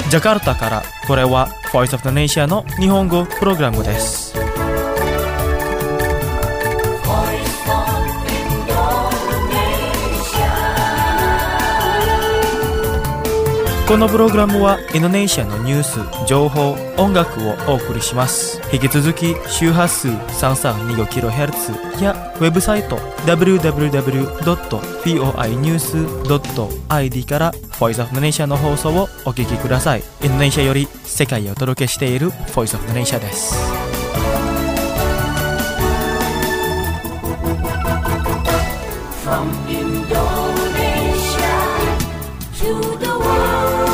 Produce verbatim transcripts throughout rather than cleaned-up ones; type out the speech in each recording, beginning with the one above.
ジャカルタからこれは Voice of the Nation の日本語プログラムです。このプログラムはインドネシアのニュース、情報、音楽をお送りします。引き続き周波数 さんさんにごキロヘルツ やウェブサイト ダブリューダブリューダブリュードットフォーアイニュースドットアイディー から Voice of the Nation の放送をお聞きください。インドネシアより世界をお届けしている Voice of the Nation です。From Indonesia to the world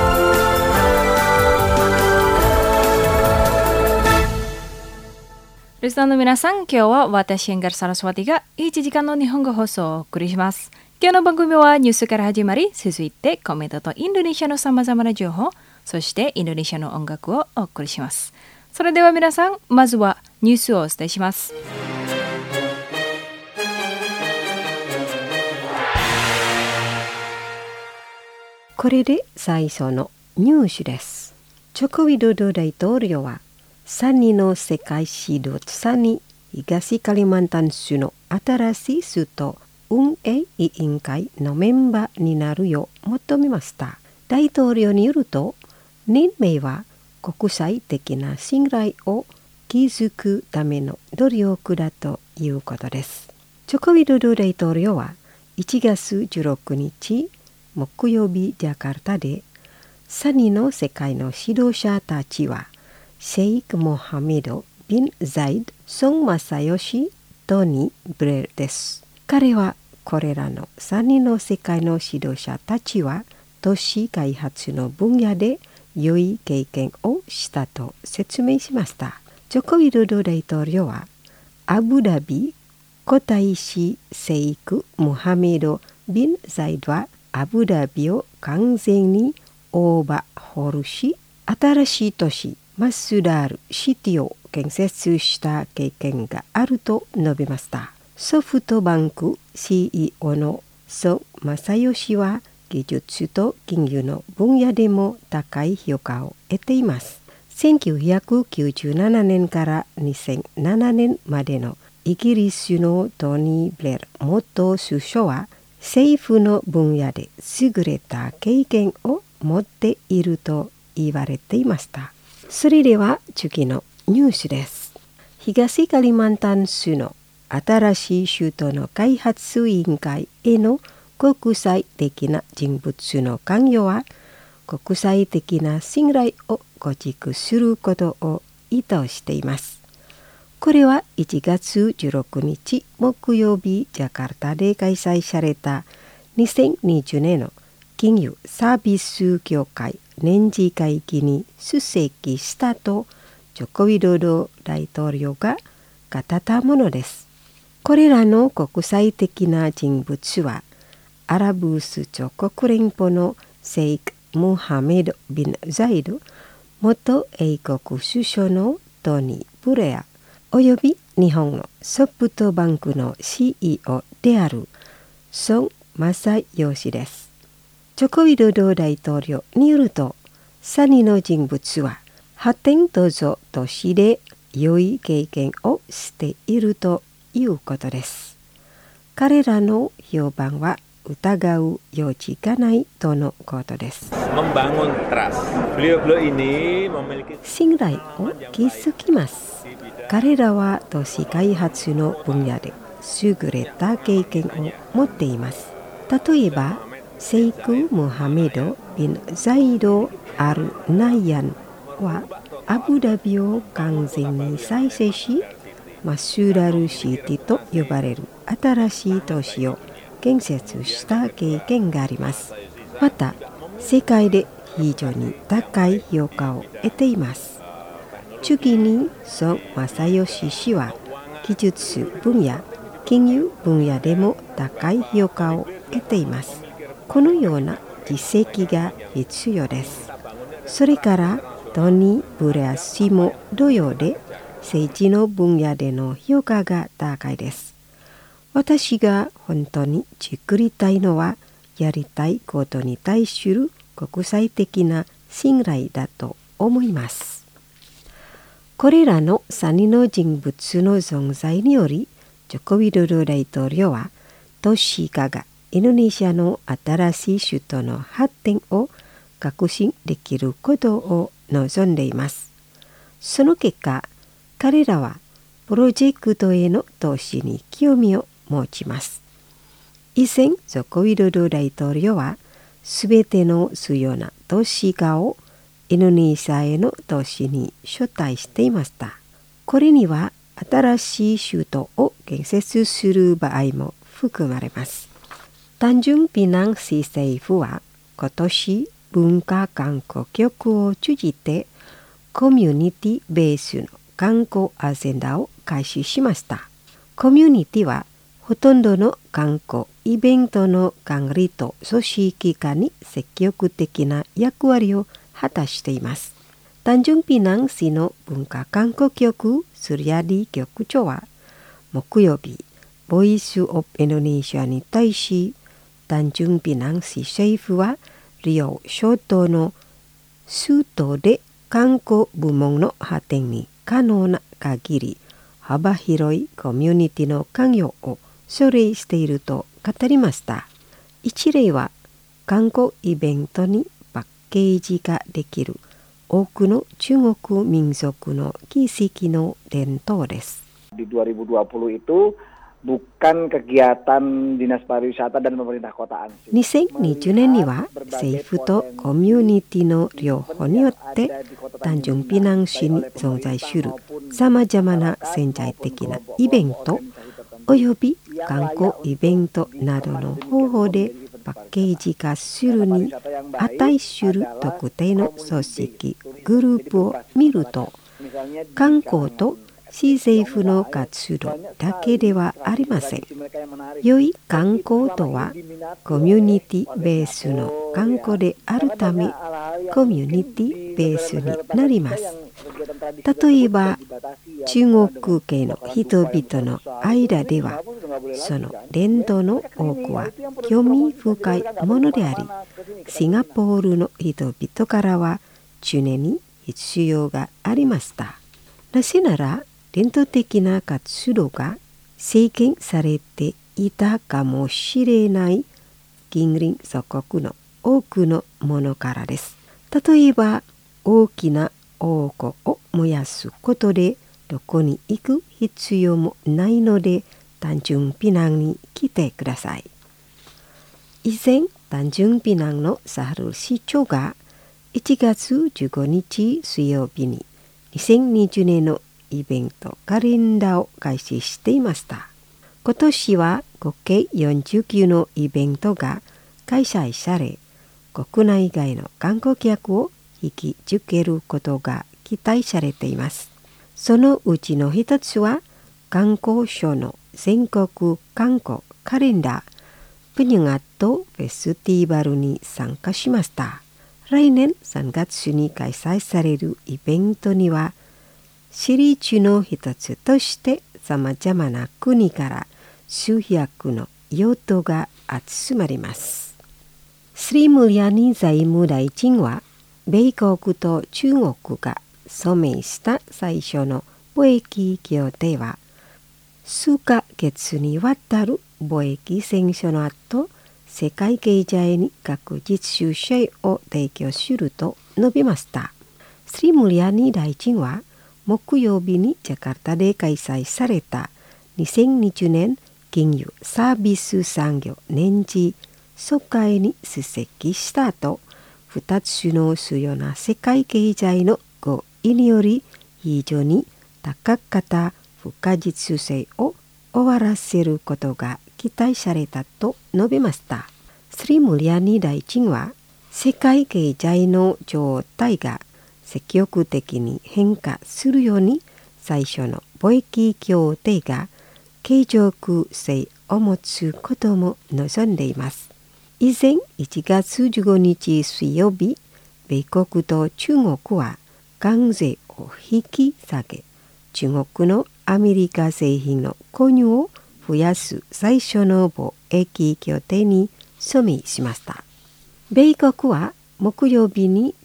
リスナーの皆さん、今日は私エンガルサラスワティがいちじかんの日本語放送をお送りします。今日の番組はニュースから始まり、続いてコメントとインドネシアのさまざまな情報、そしてインドネシアの音楽をお送りします。それでは皆さん、まずはニュースをお伝えします。 これで最初のニュースです。ジョコウィドド大統領はサニの世界指導者に東カリマンタン州の新しい首都運営委員会のメンバーになるよう求めました。大統領によると、任命は国際的な信頼を築くための努力だということです。ジョコウィドド大統領はいちがつじゅうろくにち木曜日ジャカルタでサニの世界の指導者たちはシェイク・モハメド・ビン・ザイド・ソン・マサヨシ・トニー・ブレルです。彼はこれらのさんにんの世界の指導者たちは都市開発の分野で良い経験をしたと説明しました。ジョコウィドド大統領はアブダビ皇太子シェイク・モハメド・ビン・ザイドはアブダビを完全にオーバーホールし、新しい都市マスダールシティを建設した経験があると述べました。ソフトバンク シーイーオー のソン・マサヨシは技術と金融の分野でも高い評価を得ています。せんきゅうひゃくきゅうじゅうななねんからにせんななねんまでのイギリスのトニー・ブレア元首相は政府の分野で優れた経験を持っていると言われていました。それでは次のニュースです。東カリマンタン州の新しい首都の開発委員会への国際的な人物の関与は国際的な信頼を構築することを意図しています。これはいちがつじゅうろくにち木曜日ジャカルタで開催されたにせんにじゅうねんの金融サービス協会年次会議に出席したとジョコウィドド大統領が語ったものです。これらの国際的な人物はアラブ首長国連邦のシェイク・モハメド・ビン・ザイド、元英国首相のトニー・ブレア、および日本のソフトバンクの シーイーオー であるソン・マサヨシです。ジョコウィドド大統領によると、さんにんの人物は発展途上都市で良い経験をしているということです。彼らの評判は疑う余地がないとのことです。信頼を築きます。彼らは都市開発の分野で優れた経験を持っています。例えばシェイク・モハメド・ビン・ザイド・アル・ナイヤンはアブダビを完全に再生し、マスダルシティと呼ばれる新しい都市を建設した経験があります。また、世界で非常に高い評価を得ています。次に、ソン・マサヨシ氏は技術分野、金融分野でも高い評価を得ています。このような実績が必要です。それからトニー・ブレア氏も同様で政治の分野での評価が高いです。私が本当に作りたいのはやりたいことに対する国際的な信頼だと思います。これらのさんにんの人物の存在により、ジョコウィドド大統領は都市化がインドネシアの新しい首都の発展を確信できることを望んでいます。その結果、彼らはプロジェクトへの投資に興味を持ちます。以前、ジョコウィドド大統領は、すべての主要な投資家をインドネシアへの投資に招待していました。これには、新しい首都を建設する場合も含まれます。タンジュンピナン市政府は、今年、文化観光局を通じて、コミュニティベースの観光アジェンダを開始しました。コミュニティは、ほとんどの観光イベントの管理と組織化に積極的な役割を果たしています。タンジュンピナン市の文化観光局スリアディ局長は、木曜日、ボイスオブインドネシアに対し、タンジュンピナン市政府は、リオ諸島の首都で観光部門の発展に可能な限り、幅広いコミュニティの関与を奨励していると語りました。一例は、観光イベントにパッケージ化できる多くの中国民族の奇跡の伝統です。 Di dua ribu dua puluh itu bukan kegiatan dinas pariwisata dan pemerintah kota Ansih。 にせんにじゅうねんには政府とコミュニティの両方によってタンジュンピナン市に存在するさまざまな潜在的なイベントおよび観光イベントなどの方法でパッケージ化するに値する特定の組織グループを見ると、観光と市政府の活動だけではありません。良い観光とはコミュニティベースの観光であるため、コミュニティベースになります。例えば、中国系の人々の間では、その伝統の多くは興味深いものであり、シンガポールの人々からは常に必要がありました。なぜなら、伝統的な活動が制限されていたかもしれない近隣祖国の多くのものからです。例えば、大きな王国を燃やすことでどこに行く必要もないので、タンジュンピナンに来てください。以前、タンジュンピナンのサハル市長がいちがつじゅうごにち水曜日ににせんにじゅうねんのイベントカレンダーを開始していました。今年は合計よんじゅうきゅうのイベントが開催され、国内外の観光客を引き付けることが期待されています。そのうちの一つは、観光省の全国観光カレンダー、プニュガットフェスティバルに参加しました。来年さんがつに開催されるイベントには、シリーズの一つとしてさまざまな国から数百のヨットが集まります。スリムリャニ財務大臣は、米国と中国が署名した最初の貿易協定は、数ヶ月にわたる貿易戦争の後、世界経済に確実収益を提供すると述べました。スリムリャニ大臣は、木曜日にジャカルタで開催されたにせんにじゅうねん金融サービス産業年次総会に出席した後、二つの主要な世界経済の合意により非常に高かった不可実性を終わらせることが期待されたと述べました。スリムリャニ大臣は、世界経済の状態が積極的に変化するように、最初の貿易協定が継続性を持つことも望んでいます。以前いちがつじゅうごにち水曜日、米国と中国は関税を引き下げ、中国のアメリカ製品の購入を増やす最初の貿易協定に署名しました。米国は木曜日に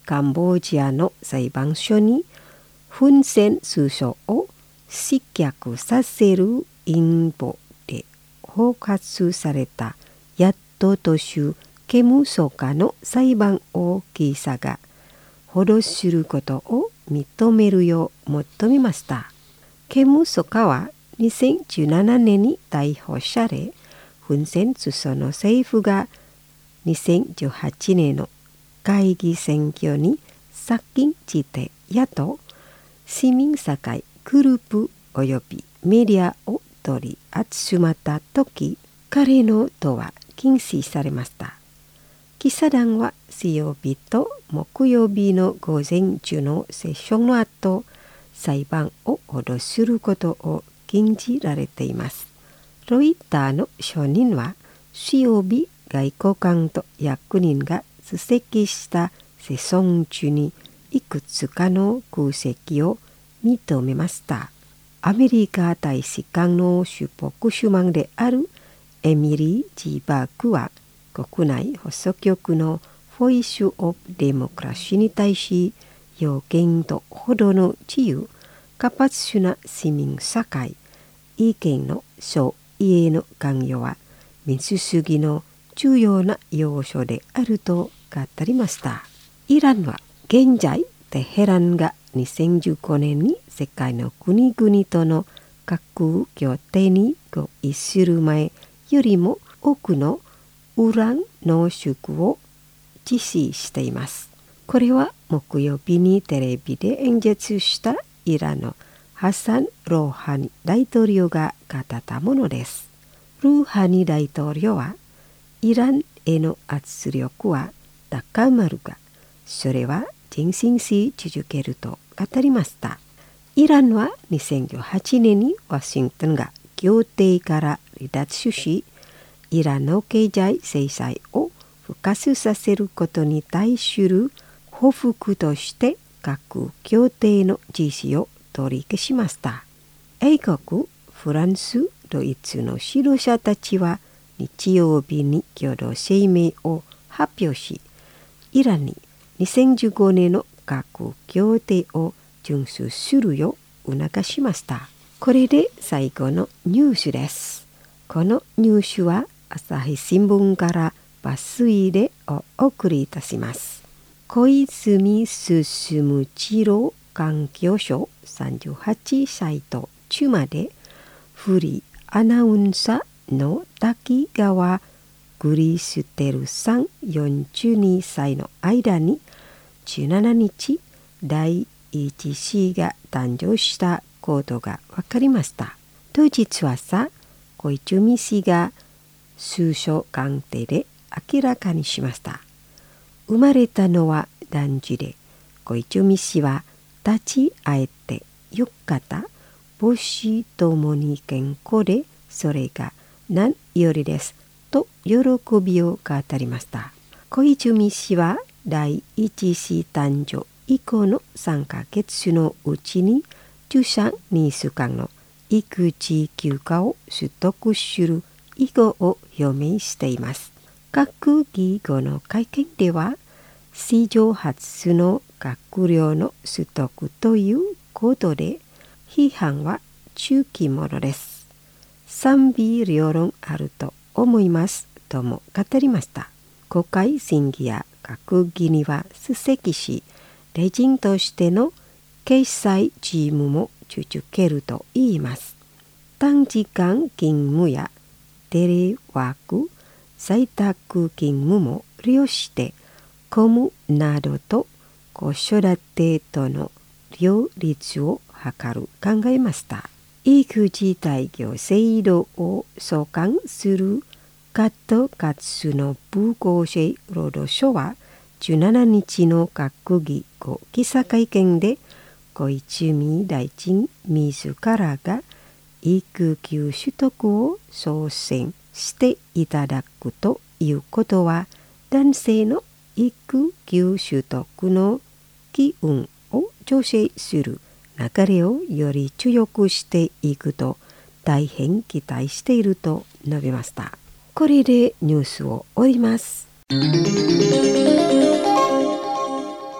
カンボジアの裁判所にフン・セン首相を失脚させる陰謀で包括された野党党首ケム・ソカの裁判を記者が保護することを認めるよう求めました。ケム・ソカはにせんじゅうななねんに逮捕され、フン・セン首相の政府がにせんじゅうはちねんの会議選挙に先んじて野党、市民社会グループおよびメディアを取り集まった時、彼の党は禁止されました。記者団は水曜日と木曜日の午前中のセッションの後、裁判を保護することを禁じられています。ロイターの証人は水曜日、外交官と役人が出席したセッション中にいくつかの空席を認めました。アメリカ大使館のスポークスマンであるエミリー・ジーバークは国内放送局のボイス・オブ・デモクラシーに対し、要件とほどの自由、活発な市民社会、意見の相違への関与は民主主義の重要な要素であると語りました。イランは現在テヘランがにせんじゅうごねんに世界の国々との核協定に合意する前よりも多くのウラン濃縮を実施しています。これは木曜日にテレビで演説したイランのハサン・ローハニ大統領が語ったものです。ルーハニ大統領はイランへの圧力は高まるが、それは前進し続けると語りました。イランはにせんじゅうはちねんにワシントンが協定から離脱し、イランの経済制裁を復活させることに対する報復として核協定の実施を取り消しました。英国、フランス、ドイツの指導者たちは日曜日に共同声明を発表し、イランににせんじゅうごねんの核協定を遵守するよう促しました。これで最後のニュースです。このニュースは朝日新聞から抜粋でお送りいたします。小泉進次郎環境省さんじゅうはっさいと妻でフリーアナウンサーの滝川クリステルさんよんじゅうにさいの間にじゅうしちにち第一子が誕生したことが分かりました。当日朝、小泉氏が首相官邸で明らかにしました。生まれたのは男児で、小泉氏は立ち会えてよかった、母子ともに健康で、それが何よりですと喜びを語りました。小泉氏は第一子誕生以降のさんかげつのうちに出産にしゅうかんの育児休暇を取得する意向を表明しています。閣議後の会見では、史上初の閣僚の取得ということで、批判は中期ものです。賛否両論あると思いますとも語りました。国会審議や閣議には出席し、大臣としての決裁事務も続けると言います。短時間勤務やテレワーク、在宅勤務も利用して公務などと子育てとの両立を図る考えました。育児待遇制度を創刊するガットガツスの部厚生労働省はじゅうしちにちの閣議後記者会見で、小泉大臣自らが育休取得を挑戦していただくということは、男性の育休取得の機運を調整する流れをより強くしていくと大変期待していると述べました。これでニュースを終わります。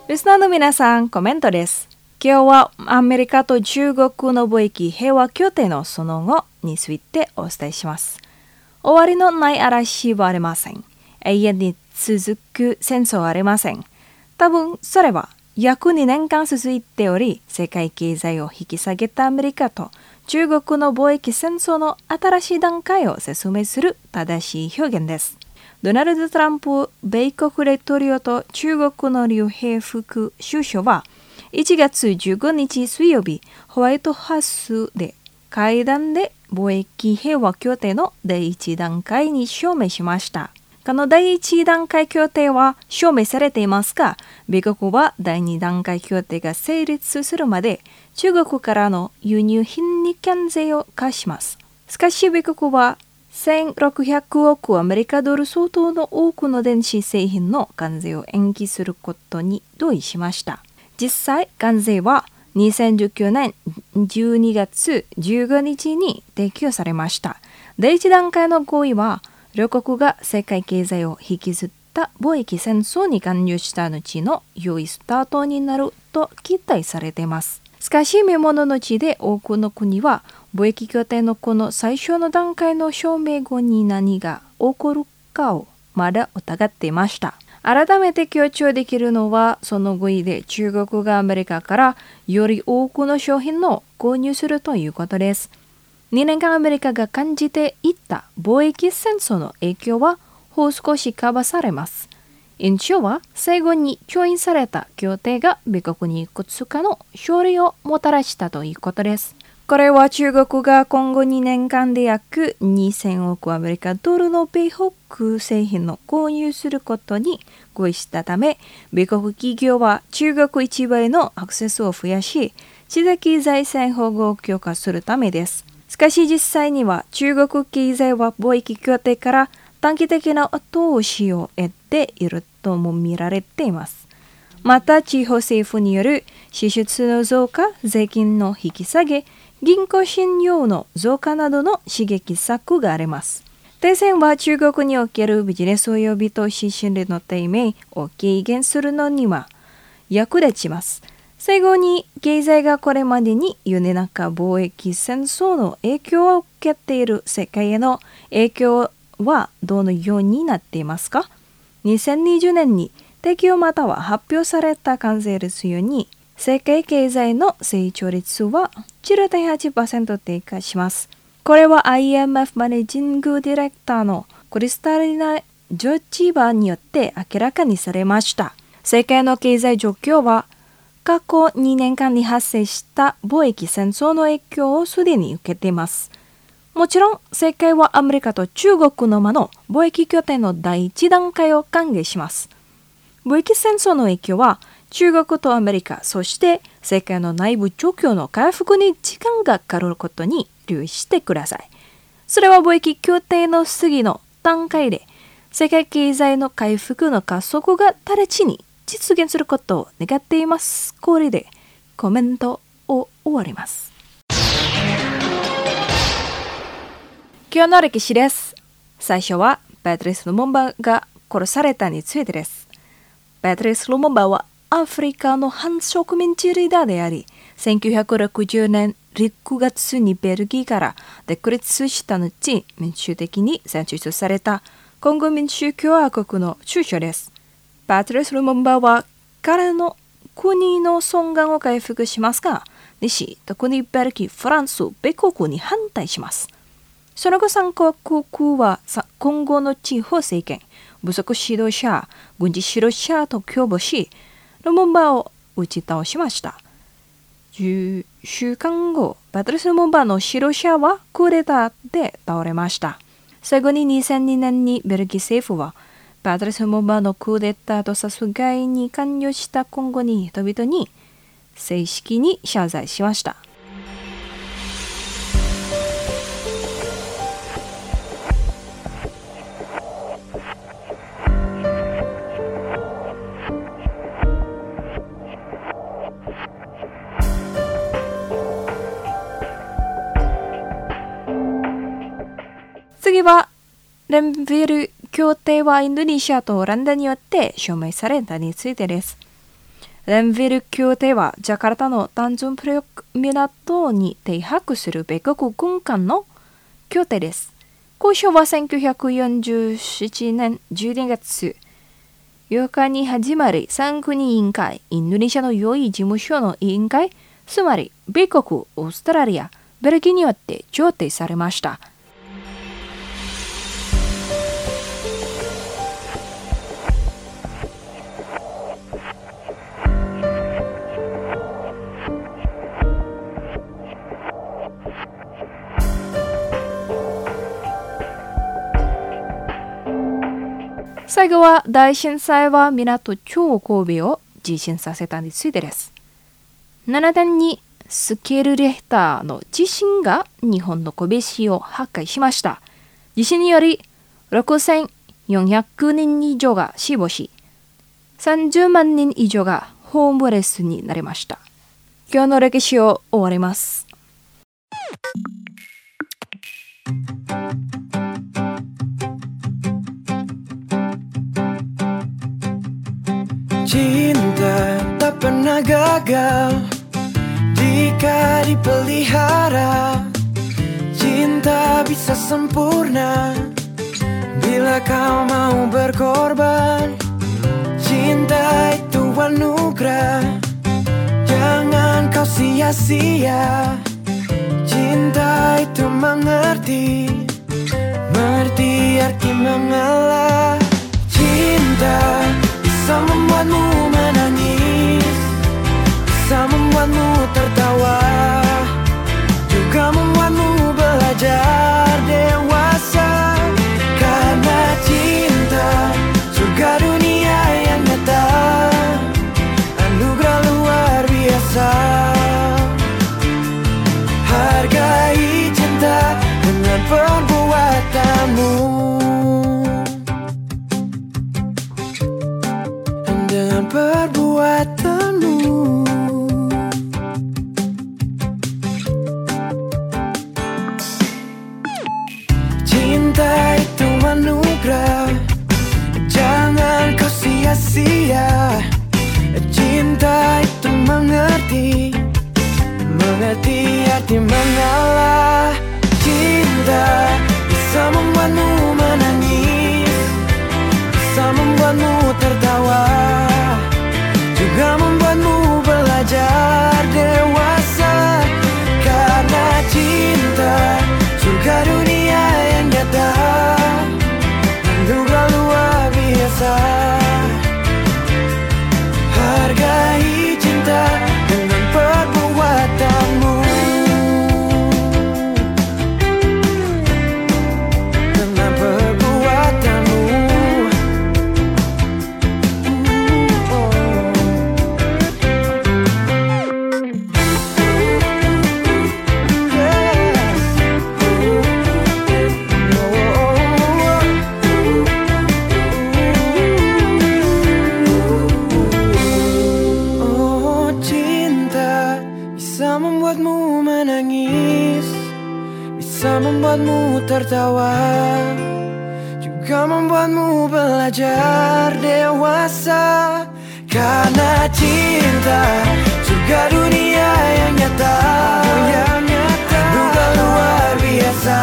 リスナーの皆さん、コメントです。今日はアメリカと中国の貿易平和協定のその後についてお伝えします。終わりのない嵐はありません。永遠に続く戦争はありません。多分それは約にねんかん続いており、世界経済を引き下げたアメリカと中国の貿易戦争の新しい段階を説明する正しい表現です。ドナルド・トランプ米国大統領と中国の劉平副首相はいちがつじゅうごにち水曜日、ホワイトハウスで会談で貿易平和協定の第一段階に署名しました。この第一段階協定は署名されていますが、米国は第二段階協定が成立するまで中国からの輸入品に関税を課します。しかし米国はせんろっぴゃくおくアメリカドル相当の多くの電子製品の関税を延期することに同意しました。実際、関税はにせんじゅうきゅうねんじゅうにがつじゅうごにちに提供されました。第一段階の合意は、両国が世界経済を引きずった貿易戦争に関与した後の良いスタートになると期待されています。しかし、見物の地で多くの国は、貿易協定のこの最初の段階の証明後に何が起こるかをまだ疑っていました。改めて強調できるのは、その合意で中国がアメリカからより多くの商品を購入するということです。にねんかんアメリカが感じていた貿易戦争の影響はもう少しカバーされます。印象は最後に調印された協定が米国にいくつかの勝利をもたらしたということです。これは中国が今後にねんかんで約にせんおくアメリカドルの米国製品の購入することに合意したため、米国企業は中国市場へのアクセスを増やし、知的財産保護を強化するためです。しかし実際には中国経済は貿易協定から短期的な後押しを得ているとも見られています。また地方政府による支出の増加、税金の引き下げ、銀行信用の増加などの刺激策があります。停戦は中国におけるビジネス及び投資心理の低迷を軽減するのには役立ちます。最後に経済がこれまでに世の中貿易戦争の影響を受けている世界への影響はどのようになっていますか？にせんにじゅうねんに適用または発表された関税率ように世界経済の成長率は じゅうてんはちパーセント 低下します。これは アイエムエフ マネージングディレクターのクリスタリナ・ジョージバーによって明らかにされました。世界の経済状況は過去にねんかんに発生した貿易戦争の影響をすでに受けています。もちろん世界はアメリカと中国の間の貿易協定の第一段階を歓迎します。貿易戦争の影響は中国とアメリカ、そして世界の内部状況の回復に時間がかかることに留意してください。それは貿易協定の次の段階で世界経済の回復の加速が直ちに実現することを願っています。これでコメントを終わります。今日の歴史です。最初はパトリス・ルモンバが殺されたについてです。パトリス・ルモンバはアフリカの反植民地リーダーであり、せんきゅうひゃくろくじゅうねんろくがつにベルギーから独立した後、民主的に選出されたコンゴ民主共和国の首相です。パトリス・ルモンバは彼の国の尊厳を回復しますが、西、特にベルギー、フランス、米国に反対します。その後さんカ国は今後の地方政権、部族指導者、軍事指導者と共謀し、ルモンバを打ち倒しました。じゅっしゅうかんご、パトリス・ルモンバの指導者はクーデターで倒れました。最後ににせんにねんにベルギー政府は、パトリス・ルモンバのクーデターと殺害に関与した今後に人々に正式に謝罪しました。次はレンヴィル協定はインドネシアとオランダによって署名されたについてです。 レンヴィル協定はジャカルタのタンジュンプリョク港に停泊する米国軍艦の協定です。交渉はせんきゅうひゃくよんじゅうななねんじゅうにがつようかに始まり、三国委員会、インドネシアの用意事務所の委員会、つまり米国、オーストラリア、ベルギーによって調停されました。最後は大震災は港超神戸を地震させたについてです。ななてんにスケールリヒターの地震が日本の神戸市を破壊しました。地震によりろくせんよんひゃくにん以上が死亡し、さんじゅうまんにん以上がホームレスになりました。今日の歴史を終わります。 Cinta tak pernah gagal jika dipelihara. Cinta bisa sempurna bila kau mau berkorban. Cinta itu anugerah, jangan kau sia-sia. Cinta itu mengerti, mengerti arti mengalah. Cinta bisa membuatmu menangis, bisa membuatmu tertawa, juga membuatmu belajar dewasa. Karena cinta, surga dunia yang nyata, anugerah luar biasa. Hargai cinta dengan perbuatanmu, dengan perbuatanmu. Cinta itu anugerah, jangan kau sia-sia. Cinta itu mengerti, mengerti arti mengalah. Cinta bisa membuatmu menangis, bisa membuatmu tertawa, juga membuatmu belajar dewasa. Karena cinta, surga dunia yang nyata, anugerah luar biasa. Hargai cinta dengan perbuatanmu, dengan perbuatanmu. Membuatmu menangis, bisa membuatmu tertawa, juga membuatmu belajar dewasa. Karena cinta, surga dunia yang nyata, yang nyata, anugerah luar biasa.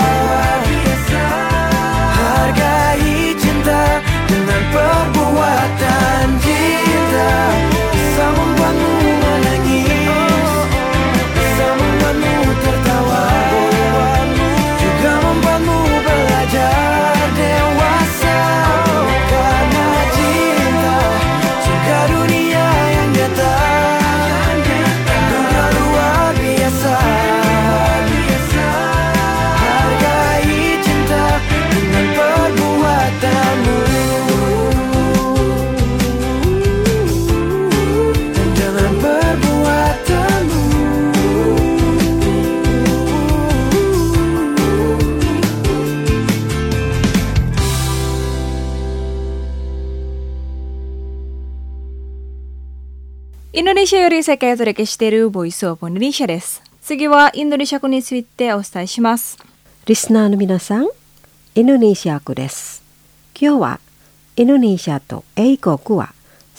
Hargai cinta dengan perbuatan. Cinta bisa membuatmu menangis, membuatmu tertawa, juga membuatmu belajar dewasa. Karena cinta, surga dunia yang nyata, anugerah luar biasa. Hargai cinta dengan perbuatanmu, dengan perbuatanmu. Indonesia より世界をお届けしているボイスオブインドネシアです。次はインドネシア語についてお伝えします。 リスナーの皆さん、インドネシア語です。今日はインドネシアと英国は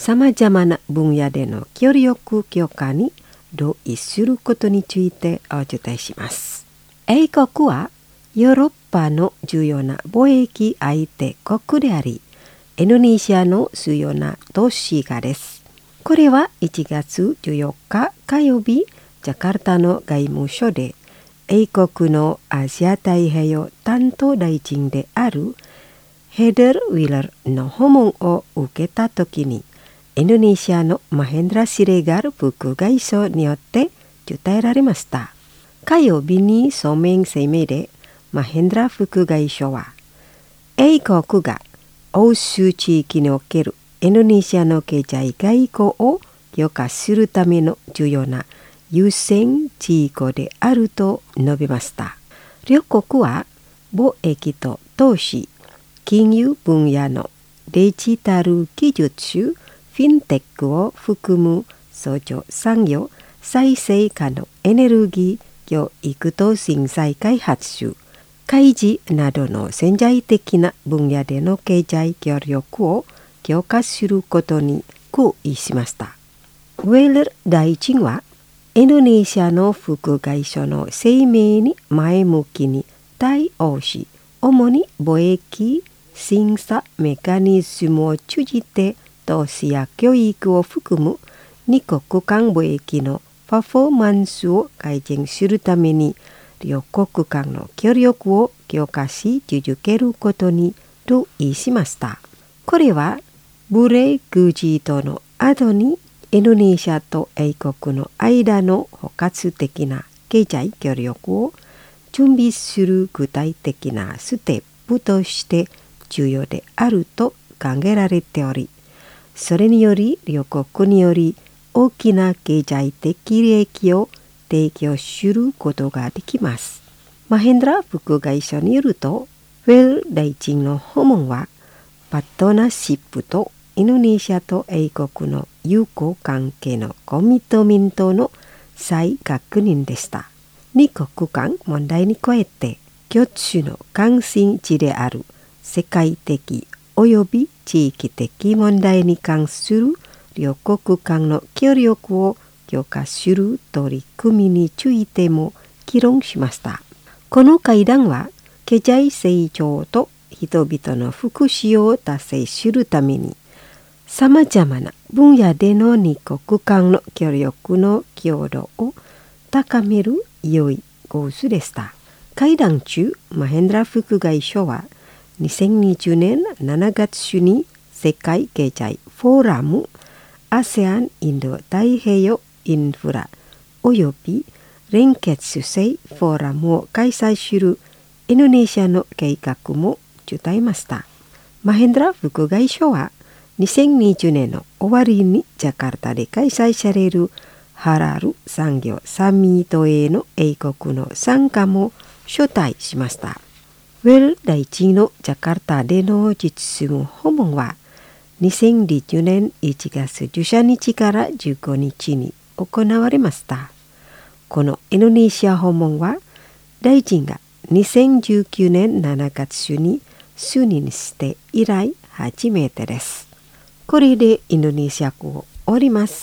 さまざまな分野での協力強化に同意することについてお伝えします。英国はヨーロッパの重要な貿易相手国であり、インドネシアの主要な都市がです。これはいちがつじゅうよっか火曜日、ジャカルタの外務省で英国のアジア太平洋担当大臣であるヘダー・ウィラーの訪問を受けたときに、インドネシアのマヘンドラ・シレガル副外相によって伝えられました。火曜日に書面声明でマヘンドラ副外相は、英国が欧州地域におけるインドネシアの経済外交を強化するための重要な優先事項であると述べました。両国は貿易と投資、金融分野のデジタル技術、フィンテックを含む創造産業、再生可能エネルギー、教育と人材開発、開示などの潜在的な分野での経済協力を強化することに合意しました。ウェル大臣はインドネシアの副外相の声明に前向きに対応し、主に貿易審査メカニズムを通じて投資や教育を含む二国間貿易のパフォーマンスを改善するために両国間の協力を強化し続けることに同意しました。これはブレグジットの後にインドネシアと英国の間の包括的な経済協力を準備する具体的なステップとして重要であると考えられており、それにより両国により大きな経済的利益を提供することができます。マヘンドラ副外相によると、ウェル大臣の訪問はパートナーシップとインドネシアと英国の友好関係のコミットメントの再確認でした。二国間問題に加えて、共通の関心事である世界的及び地域的問題に関する両国間の協力を強化する取り組みについても議論しました。この会談は経済成長と人々の福祉を達成するためにさまざまな分野での二国間の協力の強度を高める良い構図でした。会談中、マヘンドラ副外相はにせんにじゅうねんしちがつに世界経済フォーラム アセアン インド太平洋インフラおよび連結性フォーラムを開催するインドネシアの計画も伝えました。マヘンドラ副外相はにせんにじゅうねんの終わりにジャカルタで開催されるハラル産業サミットへの英国の参加も招待しました。ウェル大臣のジャカルタでの実務訪問はにせんにじゅうねんいちがつじゅうさんにちからじゅうごにちに行われました。このインドネシア訪問は大臣がにせんじゅうきゅうねんしちがつに就任して以来初めてです。これでインドネシア語を終わります。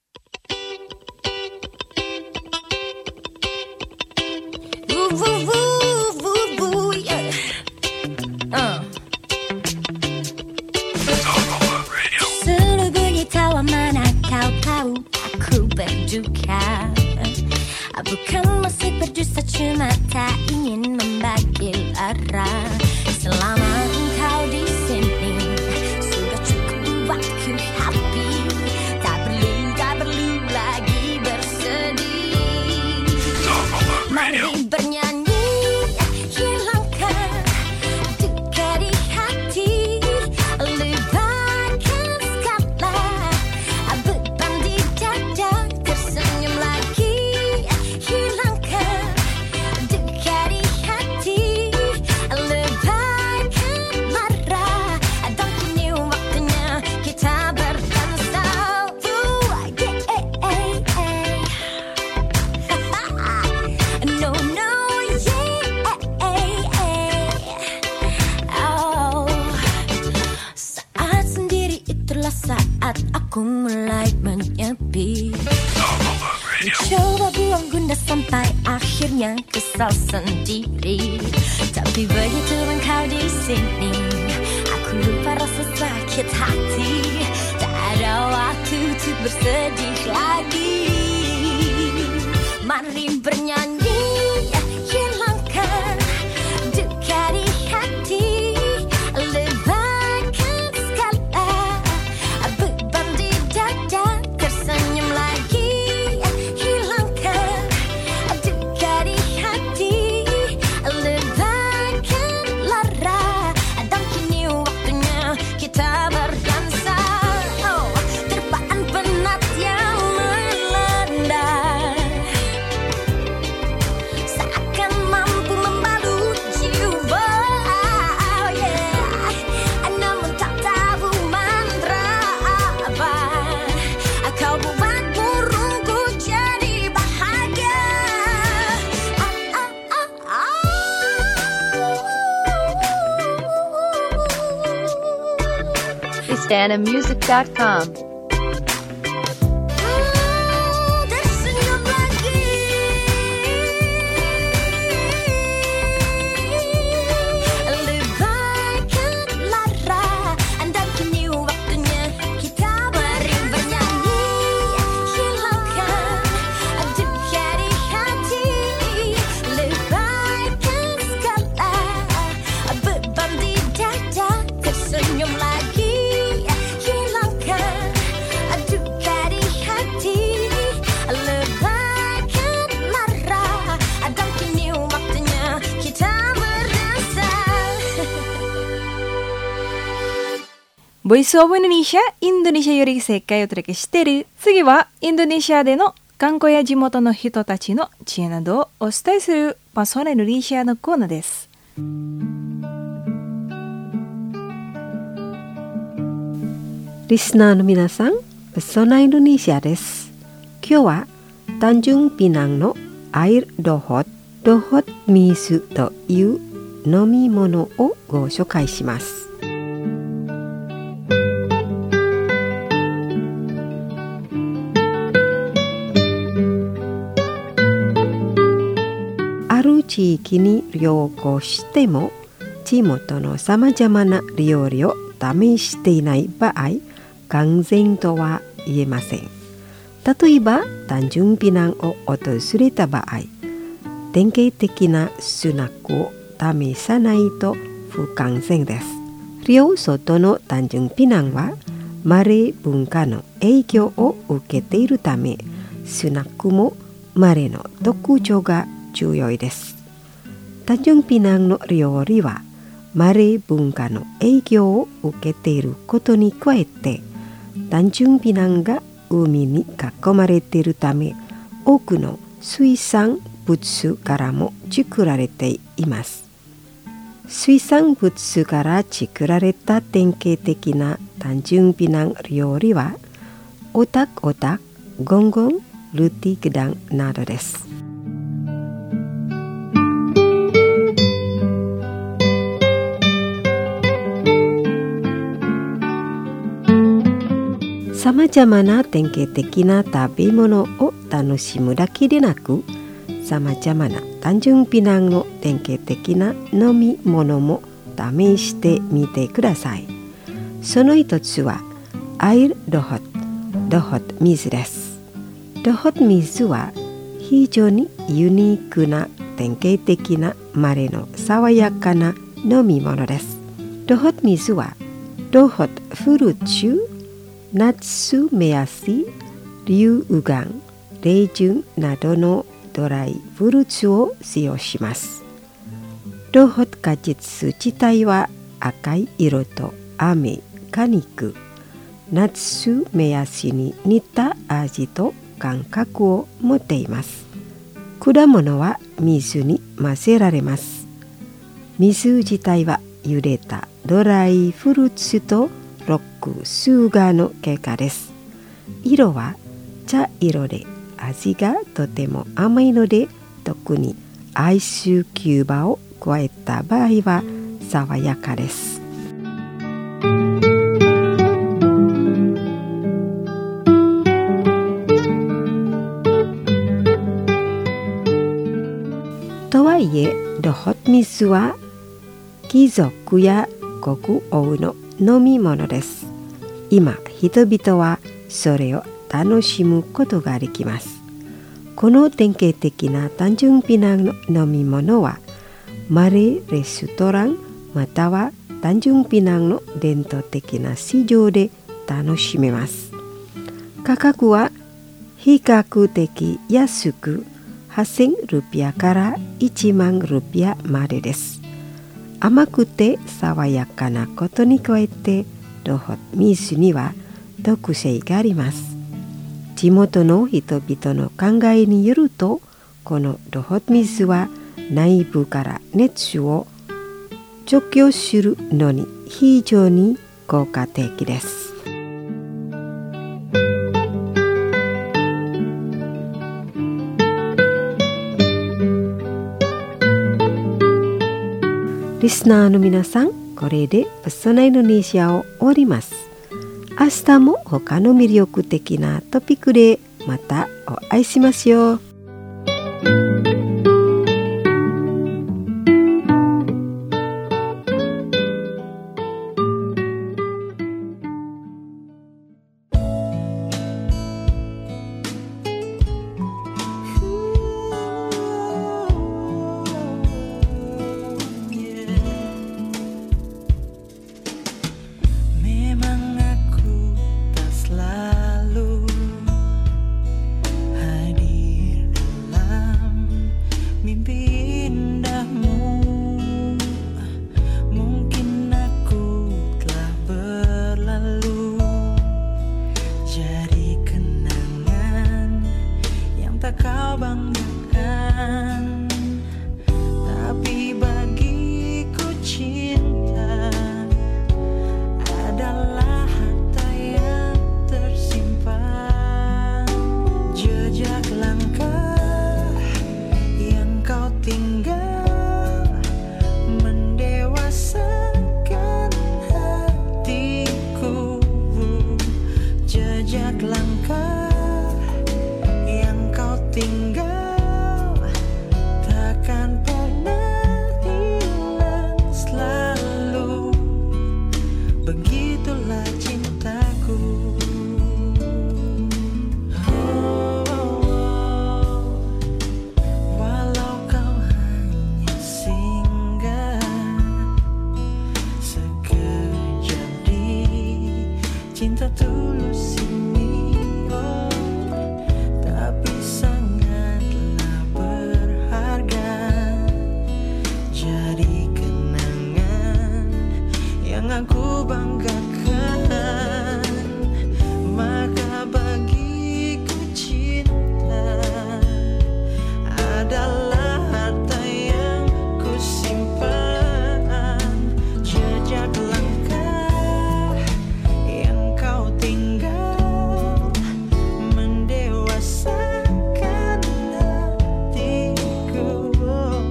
Bukan masih berdusta cuma tak ingin membagi arah. Selama engkau di sini sudah cukup buatku happy. Tak perlu, tak perlu lagi bersedih. Mari bernyanyi, hilangkan duka di hati. Lebarkan skala beban di dada. Tersenyum lagi. No aku mulai menyepi. Coba buang gundah sampai akhirnya kesal sendiri. Tapi begitu engkau di sini, aku lupa rasa sakit hati. Tak ada waktu untuk bersedih lagi. Mari bernyanyi, hilangkan duka di hati. Lebahkan segala beban di dada. Tersenyum lagi, hilangkan duka di hati. Lebahkan lara, dan kini waktunya kita berdansa. Oh, terpaan penat yang melanda, seakan mampu membalut jiwa. Oh yeah, namun tak tahu mantra apa. Kau buat burungku jadi bahagia. Ah, ah, ah, ah. istana music dot com. Tersenyum lagi, lebahkan lara, dan kini waktunya kita beri bernyanyi. Hilangkan duka di hati, lebahkan segala beban di dada. Tersenyum lagi, hilangkan duka di hati. Lebahkan lara, dan kini waktunya kita berdansa. ボイスオブインドネシア、インドネシアより世界をお届けしている。次はインドネシアでの観光や地元の人たちの知恵などをお伝えするパソナインドネシアのコーナーです。 リスナーの皆さん、ペソナインドネシアです。今日はタンジュンピナンのアイルドホッドホッ水という飲み物をご紹介します。ある地域に旅行しても地元のさまざまな料理を試していない場合、完全とは言えません。例えば、タンジュンピナンを訪れた場合、典型的なスナックを試さないと不完全です。両外のタンジュンピナンはマレー文化の影響を受けているため、スナックもマレーの特徴が重要です。タンジュンピナンの料理はマレー文化の影響を受けていることに加えて、タンジュンピナンが海に囲まれているため、多くの水産物からも作られています。水産物から作られた典型的なタンジュンピナン料理は、オタクオタク、ゴンゴン、ルティゲダンなどです。さまざまな典型的な食べ物を楽しむだけでなく、さまざまなタンジュンピナンの典型的な飲み物も試してみてください。その一つはアイルドホッドホッ水です。ドホッ水は非常にユニークな典型的なマレの爽やかな飲み物です。ドホッ水はドホッフルーツ、ナッツメヤシ、リュウガン、レージュンなどのドライフルーツを使用します。ドホッ果実自体は赤い色と飴、果肉、ナッツメヤシに似た味と感覚を持っています。果物は水に混ぜられます。水自体は茹でたドライフルーツとロックスーガーの結果です。色は茶色で味がとても甘いので、特にアイスキューバを加えた場合は爽やかです。 ye dohot mizu wa kizoku ya goku ou no nomimono desu. Ima hitobito wa sore o tanoshimu koto ga dekimasu. この典型的な単純ピナの飲み物はマレーレストランまたは単純ピナの伝統的な市場で楽しめます。価格は比較的安くはっせんルピアからいちまんルピアまでです。甘くて爽やかなことに加えてドホット水には特性があります。地元の人々の考えによると、このドホット水は内部から熱を除去するのに非常に効果的です。リスナーの皆さん、これでペソナインドネシアを終わります。明日も他の魅力的なトピックでまたお会いしますよ。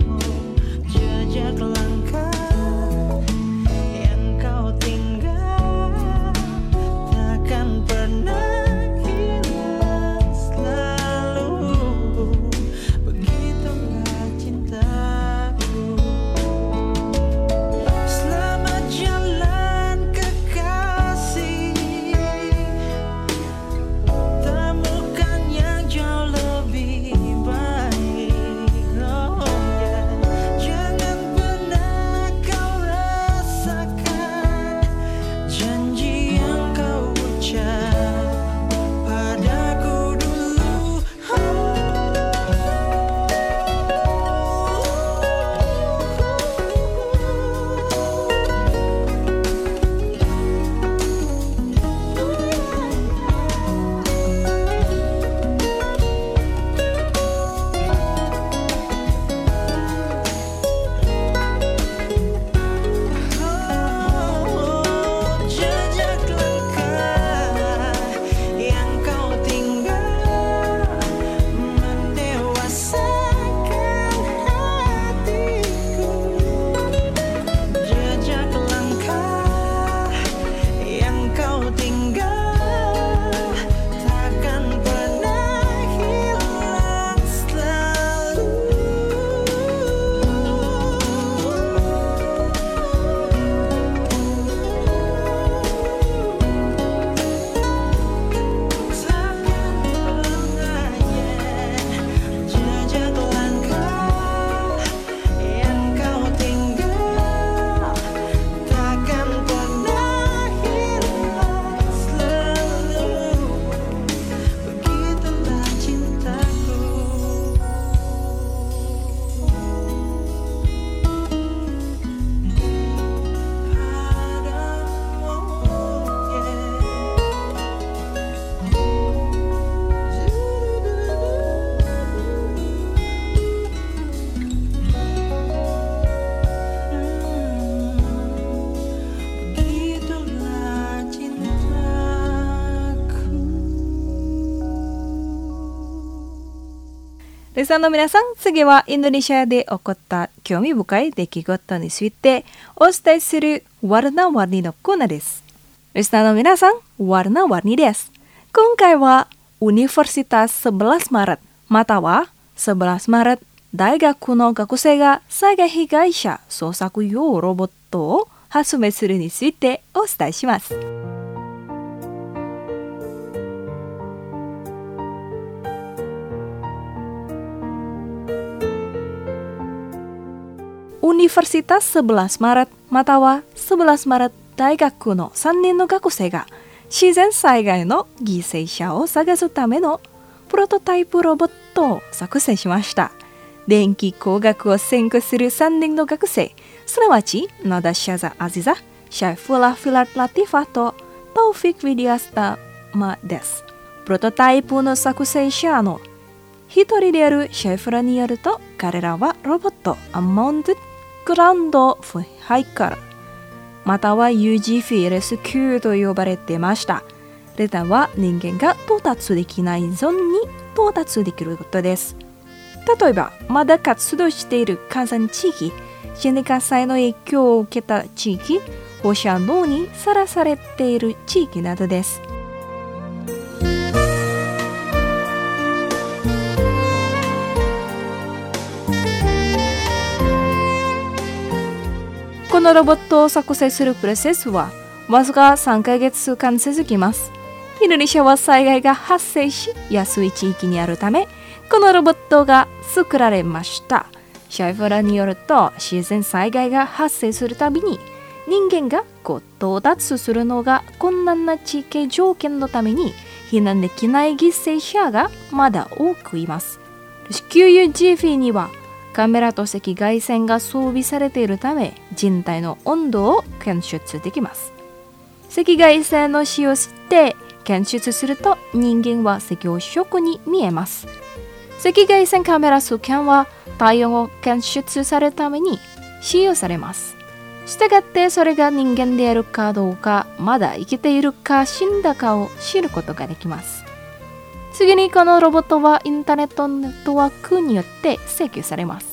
Jejak langkah yang kau tinggal リスナーの皆さん、次はインドネシアで起こった興味深い出来事についてお伝えするワルナワニのコーナーです。リスナーの皆さん、ワルナワニです。今回はUniversitas sebelas Maret、またはsebelas Maret、大学の学生が災害被害者捜索用ロボットを発明するについてお伝えします。Universitas sebelas Maret またはsebelas Maret大学のさんねんの学生が自然災害の犠牲者を探すためのプロトタイプロボットを作成しました。電気工学を専攻するさんにんの学生、すなわちナダシャザ・アジザ、シャイフラ・フィラ・ラティファとタウフィック・ウィディアスタマです。プロトタイプの作成者の一人であるシャイフラによると、彼らはロボットアマウントグランドフハイカルまたは ユージーフィー レスキューと呼ばれていました。レタは人間が到達できないゾーンに到達できることです。例えば、まだ活動している火山地域、森林火災の影響を受けた地域、放射能にさらされている地域などです。このロボットを作成するプロセスはわずかさんかげつかん続きます。インドネシアは災害が発生しやすい地域にあるため、このロボットが作られました。シャイフラによると、自然災害が発生するたびに人間がこう到達するのが困難な地形条件のために避難できない犠牲者がまだ多くいます。レスキュー ユージーフィー にはカメラと赤外線が装備されているため、人体の温度を検出できます。赤外線を使用して検出すると、人間は赤色に見えます。赤外線カメラスキャンは体温を検出されるために使用されます。したがってそれが人間であるかどうか、まだ生きているか死んだかを知ることができます。次にこのロボットはインターネットネットワークによって制御されます。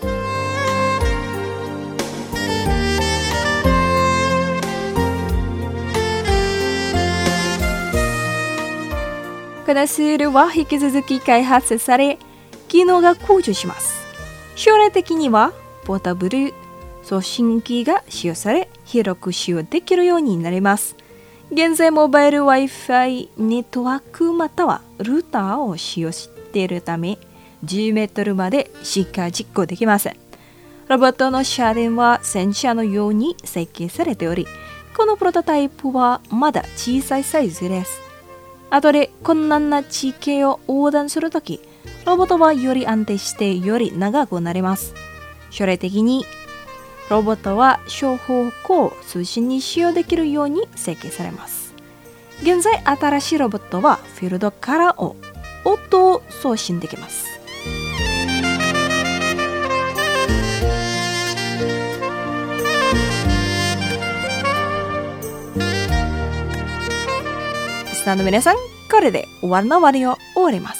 このツールは引き続き開発され、機能が向上します。将来的にはポータブル送信機が使用され、広く使用できるようになります。現在モバイル Wi-Fi ネットワークまたはルーターを使用しているため、じゅうメートルまでしか実行できません。ロボットの車輪は戦車のように設計されており、このプロトタイプはまだ小さいサイズです。後で困難な地形を横断するとき、ロボットはより安定してより長くなります。将来的にロボットは双方向通信に使用できるように設計されます。現在新しいロボットはフィールドからを音を送信できます。リスナーの皆さん、これで終わりの終わりを終わります。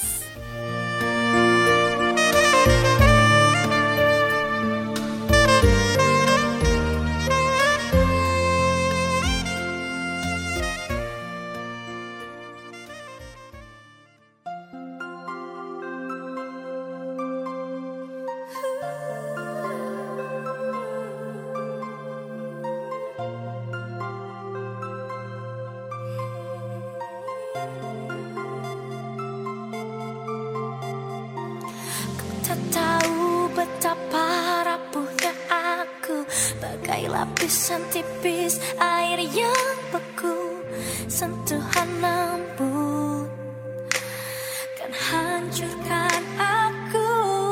Tak tahu betapa rapuhnya aku, bagai lapisan tipis air yang beku. Sentuhan lembut kan hancurkan aku.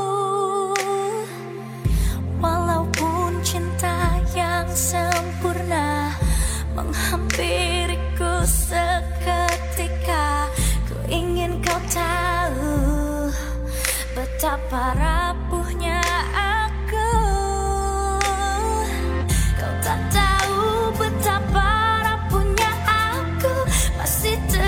Walaupun cinta yang sempurna menghampiriku seketika, ku ingin kau tahu betapa rapuhnya aku. Kau tak tahu betapa rapuhnya aku, masih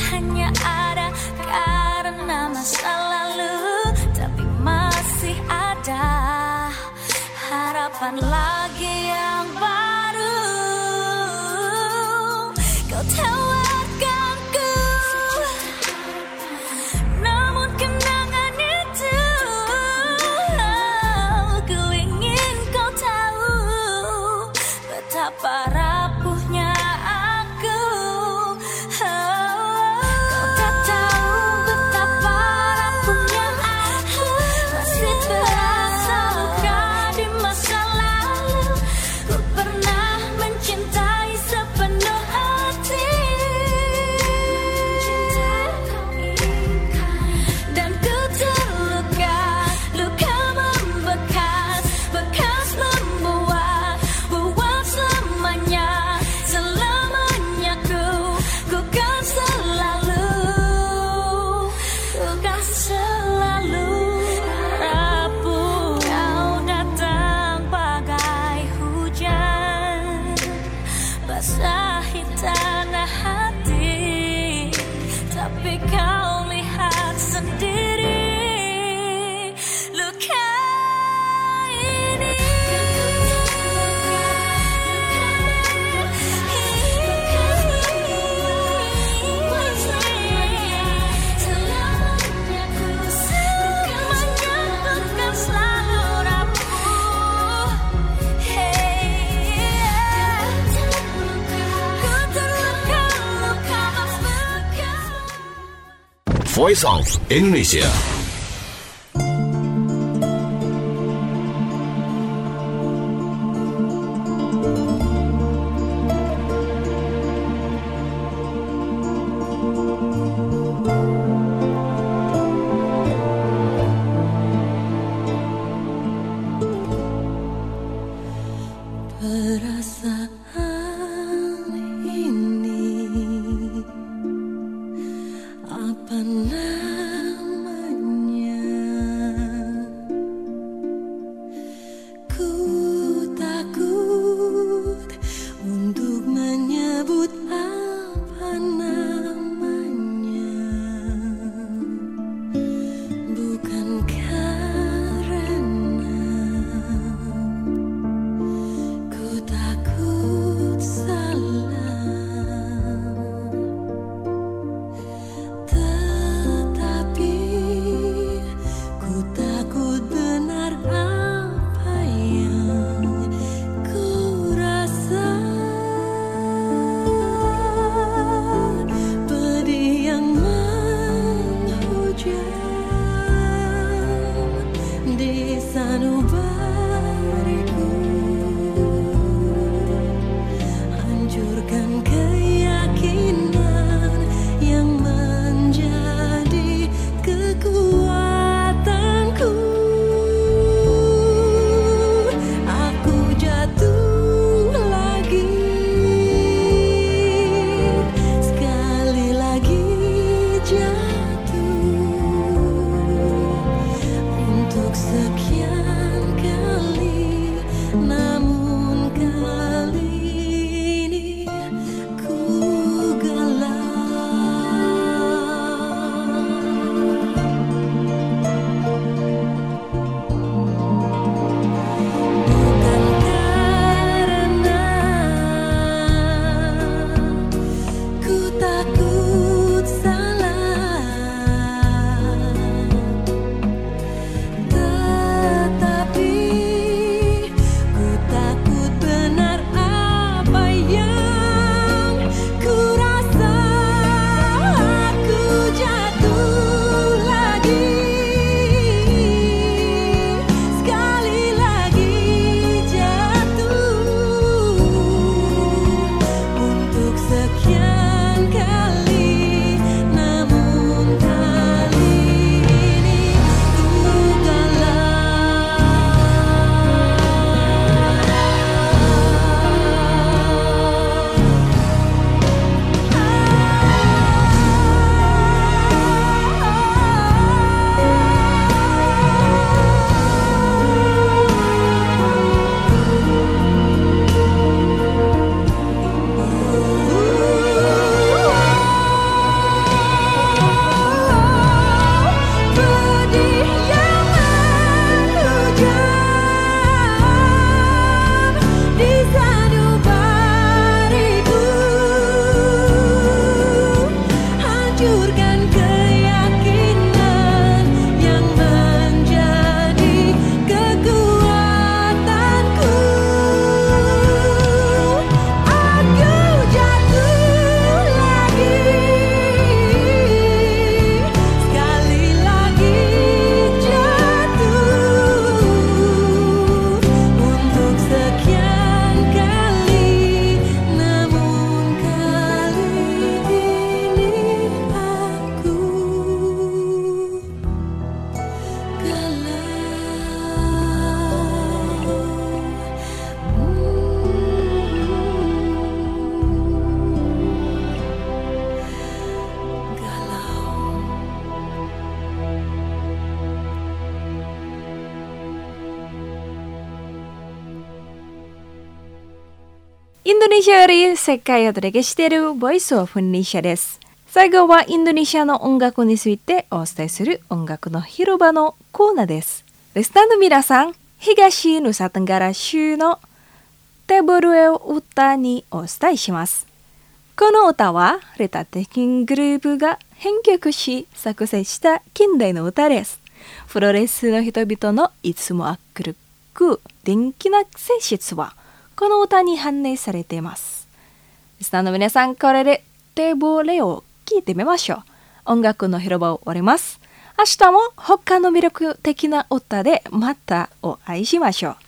hanya ada karena masa lalu, tapi masih ada harapan lagi yang baru. Kau tawarkanku, namun kenangan itu ku ingin kau tahu betapa rapuhnya aku. Kau tak tahu betapa rapuhnya aku, masih terasa luka di masa lalu. Ku pernah mencintai sepenuh hati, dan ku terluka, luka membekas, bekas membuat, buat selamanya, selamanya ku, ku kan selalu, ku kan selalu rapuh. Kau datang bagai hujan, basahi tanah hati, tapi kau lihat sendiri luka ini. Selamanya ku, selamanya ku kan selalu rapuh. Hey, ku terluka, luka membekas. Voice of Indonesia. Perasaan ini apa namanya? Ku takut untuk menyebut apa namanya. Bukan karena ku takut salah, tetapi インドネシアより世界をお届けしているボイスオブインドネシアです。最後はインドネシアの音楽についてお伝えする音楽の広場のコーナーです。リスナーの皆さん、東ヌサテンガラ州のテボルエを歌にお伝えします。この歌はレタテキングループが編曲し作成した近代の歌です。フロレスの人々のいつも明るく元気な性質はこの歌に反映されています。リスナーの皆さん、これでテボレを聴いてみましょう。音楽の広場を終わります。明日も他の魅力的な歌でまたお会いしましょう。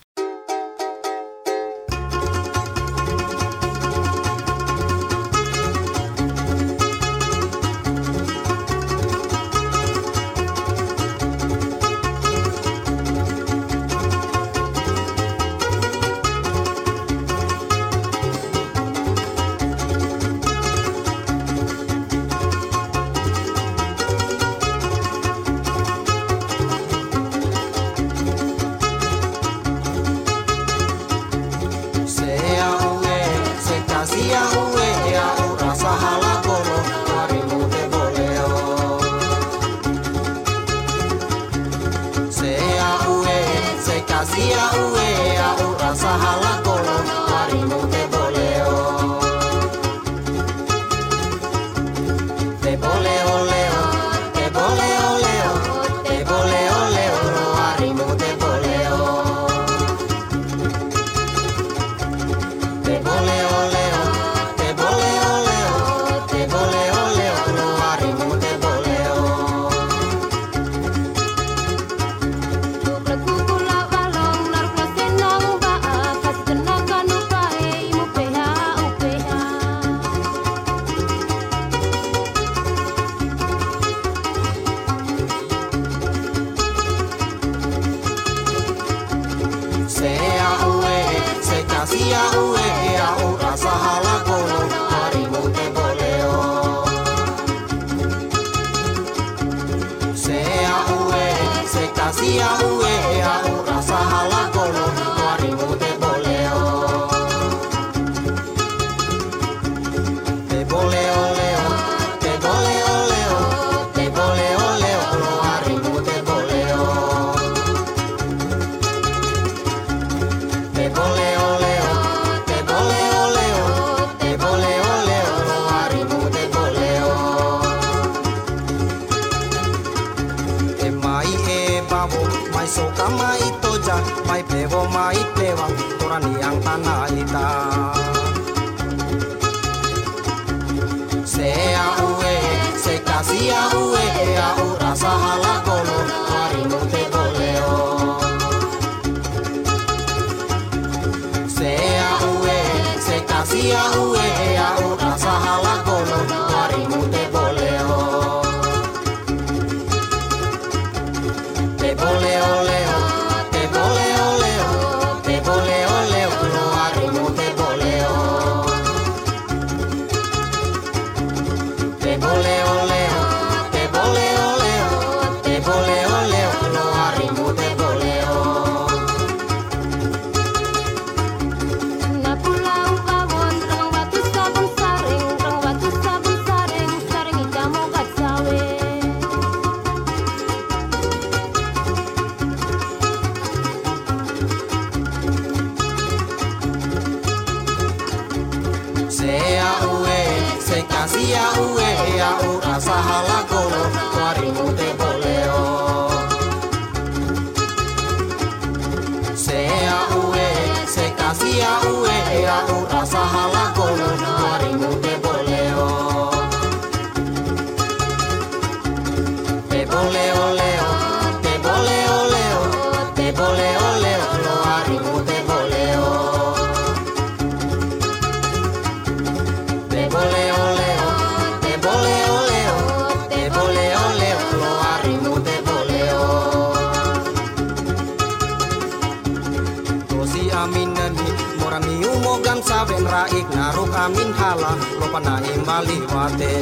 Amin hala lo panai maliwate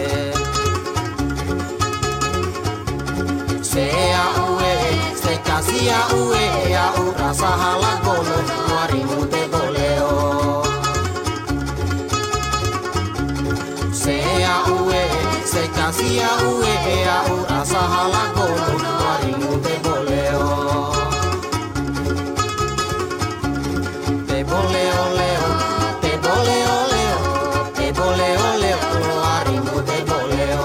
Sea uwe se kasia uwe ya urasa hala gono warimu te boleo sia ue e au rasa halagono marimu te boleo te boleo leo te boleo leo te boleo leo marimu te boleo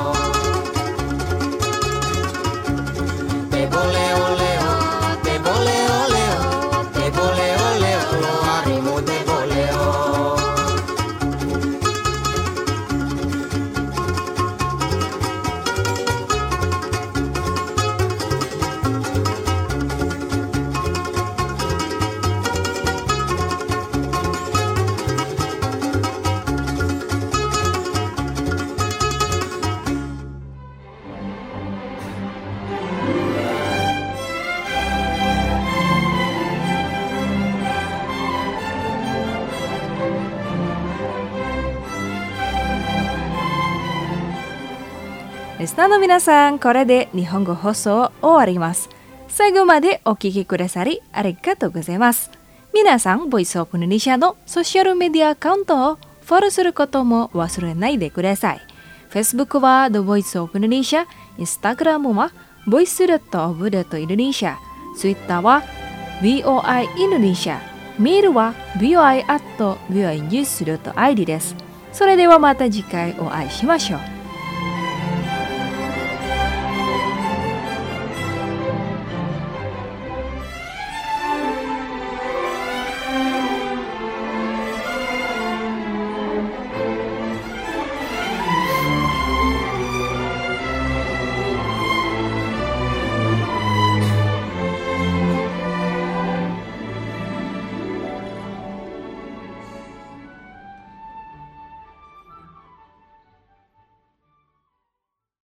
te boleo leo te boleo leo te boleo leo marimu te boleo リスナーの皆さん、これで日本語放送を終わります。最後までお聞きくださりありがとうございます。皆さん、ボイスオブインドネシアのソーシャルメディアアカウントをフォローすることも忘れないでください。Facebook は The Voice of Indonesia、Instagram は ボイスドットオブドットインドネシア、Twitter は ブイオーアイ インドネシア、メールは ブイオーアイ アット ブイオーアイニュースドットアイディー です。それではまた次回お会いしましょう。